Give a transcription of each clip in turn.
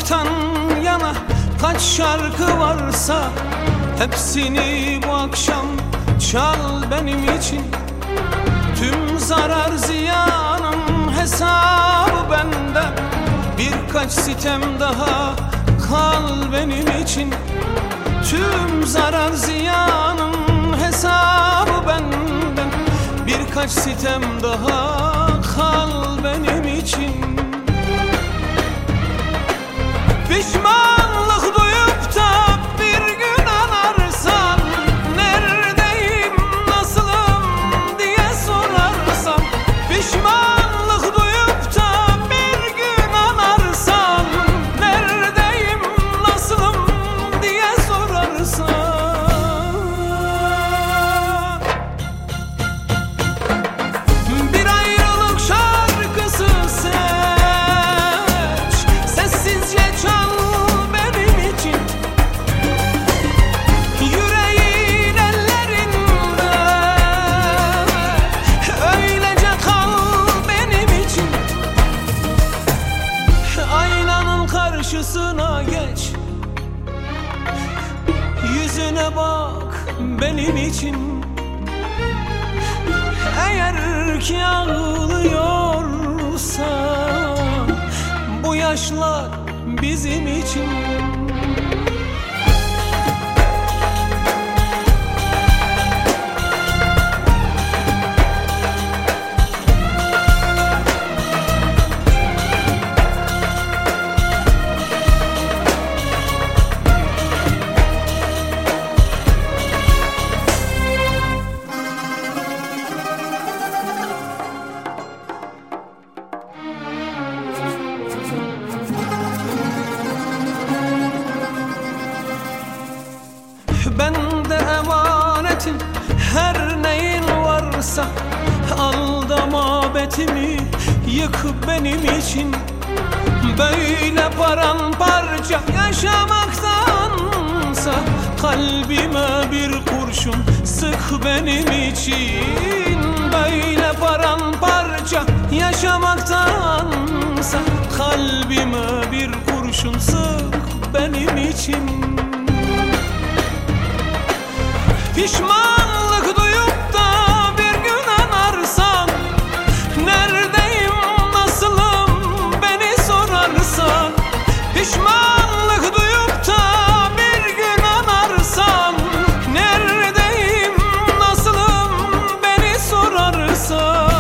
Aşktan yana kaç şarkı varsa hepsini bu akşam çal benim için. Tüm zarar ziyanın hesabı bende, birkaç sitem daha kal benim için. Tüm zarar ziyanın hesabı benden, birkaç sitem daha kal benim için. Pişmanlık duyup da bir gün anarsan, neredeyim, nasılım diye sorarsan. Pişmanlık duyup da bir gün anarsan, neredeyim, nasılım diye sorarsan. Bir ayrılık şarkısı seç, sessizce çal benim için. Yüreğin ellerinde, öylece kal benim için. Aynanın karşısına geç, yüzüne bak benim için. Eğer ki ağlıyorsan, bu yaşlar bizim için. Bende emanetin her neyin varsa, al da mabetimi yık benim için. Böyle paramparça yaşamaktansa, kalbime bir kurşun sık benim için. Böyle paramparça yaşamaktansa, kalbime bir kurşun sık benim için. Pişmanlık duyup da bir gün anarsan, neredeyim, nasılım beni sorarsan. Pişmanlık duyup da bir gün anarsan, neredeyim, nasılım beni sorarsan.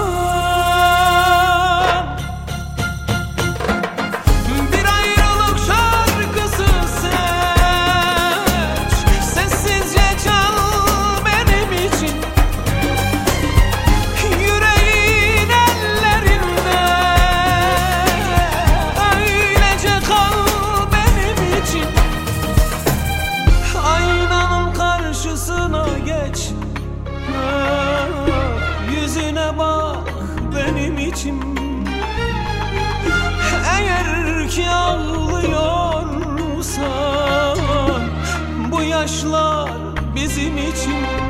Bir ayrılık şarkısı seç, sessizce çal benim için. Yüreğin ellerinde, öylece kal benim için. Aynanın karşısına geç, yüzüne bak benim için. Eğer ki ağlıyorsan, bu yaşlar bizim için.